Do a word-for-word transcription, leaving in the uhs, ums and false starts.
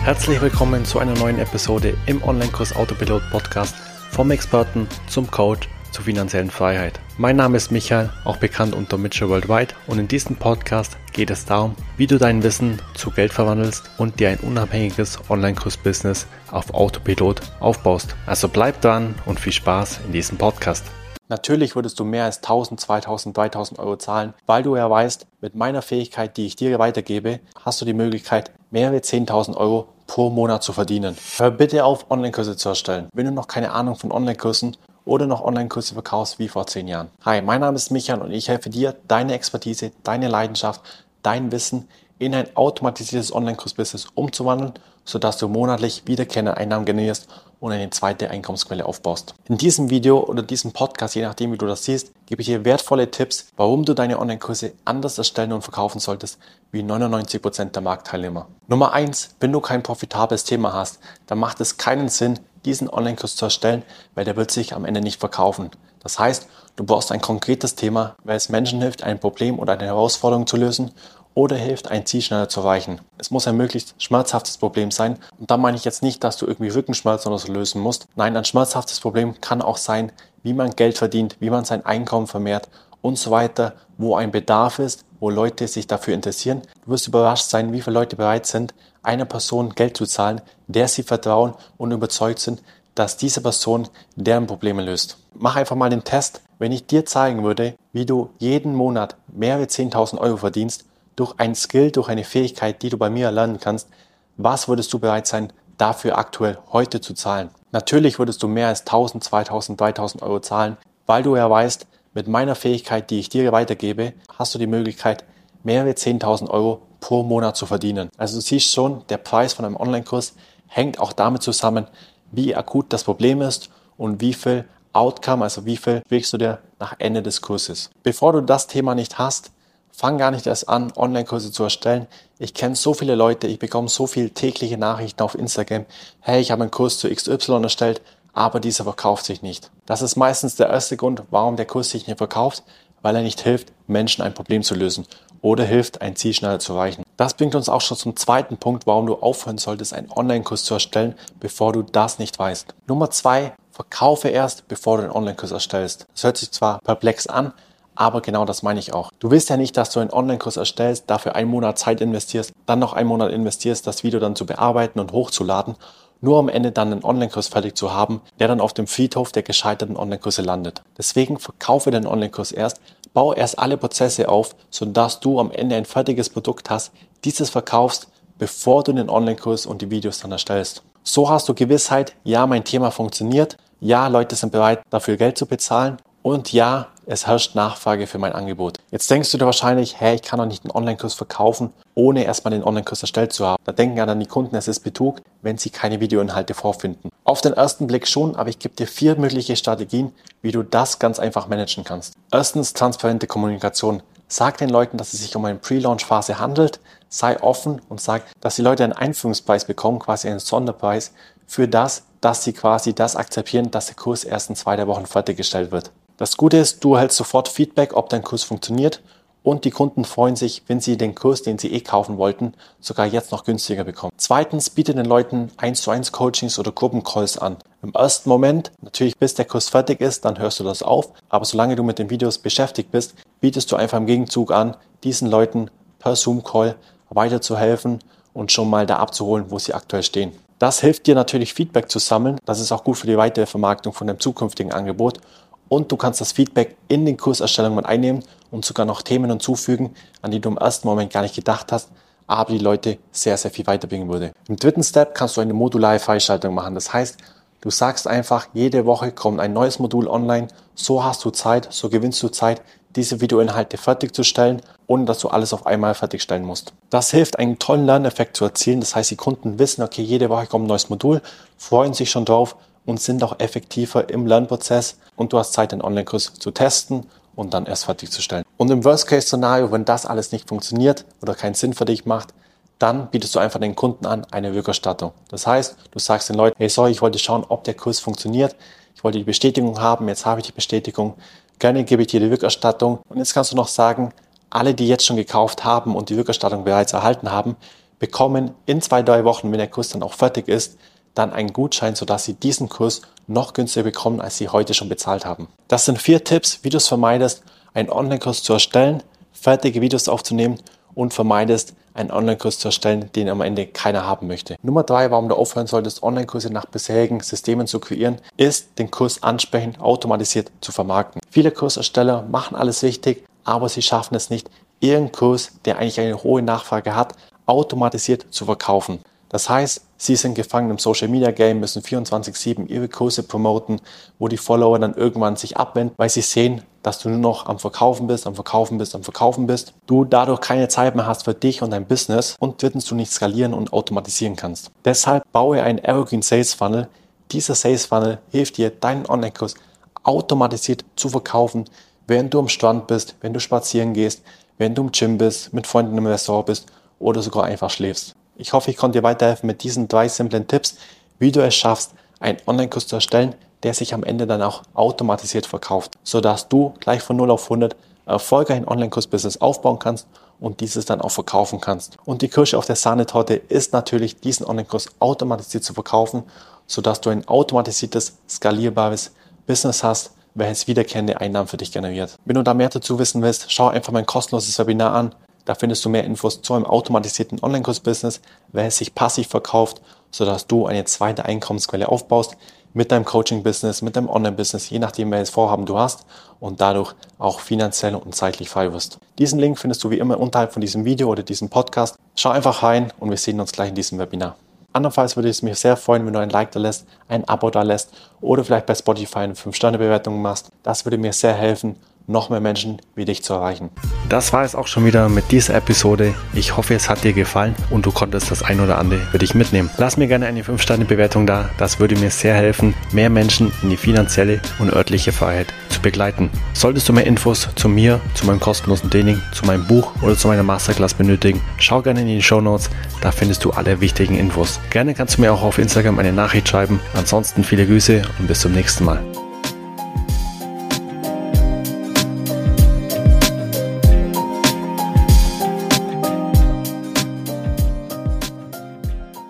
Herzlich willkommen zu einer neuen Episode im Online-Kurs Autopilot Podcast vom Experten zum Coach zur finanziellen Freiheit. Mein Name ist Michael, auch bekannt unter Mitchell Worldwide, und in diesem Podcast geht es darum, wie du dein Wissen zu Geld verwandelst und dir ein unabhängiges Online-Kurs-Business auf Autopilot aufbaust. Also bleib dran und viel Spaß in diesem Podcast. Natürlich würdest du mehr als tausend, zweitausend, dreitausend Euro zahlen, weil du ja weißt, mit meiner Fähigkeit, die ich dir weitergebe, hast du die Möglichkeit, mehrere zehntausend Euro pro Monat zu verdienen. Hör bitte auf, Online-Kurse zu erstellen, wenn du noch keine Ahnung von Online-Kursen oder noch Online-Kurse verkaufst wie vor zehn Jahren. Hi, mein Name ist Michael und ich helfe dir, deine Expertise, deine Leidenschaft, dein Wissen in ein automatisiertes Online-Kurs-Business umzuwandeln, sodass du monatlich wiederkehrende Einnahmen generierst und eine zweite Einkommensquelle aufbaust. In diesem Video oder diesem Podcast, je nachdem wie du das siehst, gebe ich dir wertvolle Tipps, warum du deine Online-Kurse anders erstellen und verkaufen solltest wie neunundneunzig Prozent der Marktteilnehmer. Nummer eins, wenn du kein profitables Thema hast, dann macht es keinen Sinn, diesen Online-Kurs zu erstellen, weil der wird sich am Ende nicht verkaufen. Das heißt, du brauchst ein konkretes Thema, weil es Menschen hilft, ein Problem oder eine Herausforderung zu lösen oder hilft, ein Ziel schneller zu erreichen. Es muss ein möglichst schmerzhaftes Problem sein. Und da meine ich jetzt nicht, dass du irgendwie Rückenschmerzen oder so lösen musst. Nein, ein schmerzhaftes Problem kann auch sein, wie man Geld verdient, wie man sein Einkommen vermehrt und so weiter, wo ein Bedarf ist, wo Leute sich dafür interessieren. Du wirst überrascht sein, wie viele Leute bereit sind, einer Person Geld zu zahlen, der sie vertrauen und überzeugt sind, dass diese Person deren Probleme löst. Mach einfach mal den Test. Wenn ich dir zeigen würde, wie du jeden Monat mehrere zehntausend Euro verdienst, durch ein Skill, durch eine Fähigkeit, die du bei mir lernen kannst, was würdest du bereit sein, dafür aktuell heute zu zahlen? Natürlich würdest du mehr als tausend, zweitausend, dreitausend Euro zahlen, weil du ja weißt, mit meiner Fähigkeit, die ich dir weitergebe, hast du die Möglichkeit, mehrere zehntausend Euro pro Monat zu verdienen. Also du siehst schon, der Preis von einem Online-Kurs hängt auch damit zusammen, wie akut das Problem ist und wie viel Outcome, also wie viel kriegst du dir nach Ende des Kurses. Bevor du das Thema nicht hast, fang gar nicht erst an, Online-Kurse zu erstellen. Ich kenne so viele Leute, ich bekomme so viele tägliche Nachrichten auf Instagram. Hey, ich habe einen Kurs zu X Y erstellt, aber dieser verkauft sich nicht. Das ist meistens der erste Grund, warum der Kurs sich nicht verkauft, weil er nicht hilft, Menschen ein Problem zu lösen oder hilft, ein Ziel schneller zu erreichen. Das bringt uns auch schon zum zweiten Punkt, warum du aufhören solltest, einen Online-Kurs zu erstellen, bevor du das nicht weißt. Nummer zwei, verkaufe erst, bevor du einen Online-Kurs erstellst. Das hört sich zwar perplex an, aber genau das meine ich auch. Du willst ja nicht, dass du einen Online-Kurs erstellst, dafür einen Monat Zeit investierst, dann noch einen Monat investierst, das Video dann zu bearbeiten und hochzuladen, nur am Ende dann einen Online-Kurs fertig zu haben, der dann auf dem Friedhof der gescheiterten Online-Kurse landet. Deswegen verkaufe den Online-Kurs erst, baue erst alle Prozesse auf, sodass du am Ende ein fertiges Produkt hast, dieses verkaufst, bevor du den Online-Kurs und die Videos dann erstellst. So hast du Gewissheit, ja, mein Thema funktioniert, ja, Leute sind bereit, dafür Geld zu bezahlen und ja, es herrscht Nachfrage für mein Angebot. Jetzt denkst du dir wahrscheinlich, hey, ich kann doch nicht einen Online-Kurs verkaufen, ohne erstmal den Online-Kurs erstellt zu haben. Da denken ja dann die Kunden, es ist Betrug, wenn sie keine Videoinhalte vorfinden. Auf den ersten Blick schon, aber ich gebe dir vier mögliche Strategien, wie du das ganz einfach managen kannst. Erstens, transparente Kommunikation. Sag den Leuten, dass es sich um eine Pre-Launch-Phase handelt. Sei offen und sag, dass die Leute einen Einführungspreis bekommen, quasi einen Sonderpreis, für das, dass sie quasi das akzeptieren, dass der Kurs erst in zwei, drei Wochen fertiggestellt wird. Das Gute ist, du erhältst sofort Feedback, ob dein Kurs funktioniert, und die Kunden freuen sich, wenn sie den Kurs, den sie eh kaufen wollten, sogar jetzt noch günstiger bekommen. Zweitens, biete den Leuten eins zu eins Coachings oder Gruppencalls an. Im ersten Moment, natürlich bis der Kurs fertig ist, dann hörst du das auf, aber solange du mit den Videos beschäftigt bist, bietest du einfach im Gegenzug an, diesen Leuten per Zoom-Call weiterzuhelfen und schon mal da abzuholen, wo sie aktuell stehen. Das hilft dir natürlich, Feedback zu sammeln. Das ist auch gut für die weitere Vermarktung von deinem zukünftigen Angebot. Und du kannst das Feedback in den Kurserstellung mit einnehmen und sogar noch Themen hinzufügen, an die du im ersten Moment gar nicht gedacht hast, aber die Leute sehr, sehr viel weiterbringen würde. Im dritten Step kannst du eine modulare Freischaltung machen. Das heißt, du sagst einfach, jede Woche kommt ein neues Modul online, so hast du Zeit, so gewinnst du Zeit, diese Videoinhalte fertigzustellen, ohne dass du alles auf einmal fertigstellen musst. Das hilft, einen tollen Lerneffekt zu erzielen. Das heißt, die Kunden wissen, okay, jede Woche kommt ein neues Modul, freuen sich schon drauf und sind auch effektiver im Lernprozess, und du hast Zeit, den Online-Kurs zu testen und dann erst fertigzustellen. Und im Worst-Case-Szenario, wenn das alles nicht funktioniert oder keinen Sinn für dich macht, dann bietest du einfach den Kunden an eine Rückerstattung. Das heißt, du sagst den Leuten, hey, sorry, ich wollte schauen, ob der Kurs funktioniert. Ich wollte die Bestätigung haben, jetzt habe ich die Bestätigung. Gerne gebe ich dir die Rückerstattung. Und jetzt kannst du noch sagen, alle, die jetzt schon gekauft haben und die Rückerstattung bereits erhalten haben, bekommen in zwei, drei Wochen, wenn der Kurs dann auch fertig ist, dann einen Gutschein, sodass sie diesen Kurs noch günstiger bekommen, als sie heute schon bezahlt haben. Das sind vier Tipps, wie du es vermeidest, einen Online-Kurs zu erstellen, fertige Videos aufzunehmen und vermeidest, einen Online-Kurs zu erstellen, den am Ende keiner haben möchte. Nummer drei, warum du aufhören solltest, Online-Kurse nach bisherigen Systemen zu kreieren, ist, den Kurs ansprechend automatisiert zu vermarkten. Viele Kursersteller machen alles richtig, aber sie schaffen es nicht, ihren Kurs, der eigentlich eine hohe Nachfrage hat, automatisiert zu verkaufen. Das heißt, sie sind gefangen im Social Media Game, müssen vierundzwanzig sieben ihre Kurse promoten, wo die Follower dann irgendwann sich abwenden, weil sie sehen, dass du nur noch am Verkaufen bist, am Verkaufen bist, am Verkaufen bist. Du dadurch keine Zeit mehr hast für dich und dein Business und drittens du nicht skalieren und automatisieren kannst. Deshalb baue einen Evergreen Sales Funnel. Dieser Sales Funnel hilft dir, deinen Online-Kurs automatisiert zu verkaufen, während du am Strand bist, wenn du spazieren gehst, wenn du im Gym bist, mit Freunden im Restaurant bist oder sogar einfach schläfst. Ich hoffe, ich konnte dir weiterhelfen mit diesen drei simplen Tipps, wie du es schaffst, einen Online-Kurs zu erstellen, der sich am Ende dann auch automatisiert verkauft, sodass du gleich von null auf hundert erfolgreich ein Online-Kurs-Business aufbauen kannst und dieses dann auch verkaufen kannst. Und die Kirsche auf der Sahnetorte ist natürlich, diesen Online-Kurs automatisiert zu verkaufen, sodass du ein automatisiertes, skalierbares Business hast, welches wiederkehrende Einnahmen für dich generiert. Wenn du da mehr dazu wissen willst, schau einfach mein kostenloses Webinar an. Da findest du mehr Infos zu einem automatisierten Online-Kurs-Business, welches sich passiv verkauft, sodass du eine zweite Einkommensquelle aufbaust mit deinem Coaching-Business, mit deinem Online-Business, je nachdem, welches Vorhaben du hast und dadurch auch finanziell und zeitlich frei wirst. Diesen Link findest du wie immer unterhalb von diesem Video oder diesem Podcast. Schau einfach rein und wir sehen uns gleich in diesem Webinar. Andernfalls würde es mich sehr freuen, wenn du ein Like da lässt, ein Abo da lässt oder vielleicht bei Spotify eine fünf Sterne Bewertung machst. Das würde mir sehr helfen, noch mehr Menschen wie dich zu erreichen. Das war es auch schon wieder mit dieser Episode. Ich hoffe, es hat dir gefallen und du konntest das ein oder andere für dich mitnehmen. Lass mir gerne eine fünf Sterne Bewertung da. Das würde mir sehr helfen, mehr Menschen in die finanzielle und örtliche Freiheit zu begleiten. Solltest du mehr Infos zu mir, zu meinem kostenlosen Training, zu meinem Buch oder zu meiner Masterclass benötigen, schau gerne in die Shownotes. Da findest du alle wichtigen Infos. Gerne kannst du mir auch auf Instagram eine Nachricht schreiben. Ansonsten viele Grüße und bis zum nächsten Mal.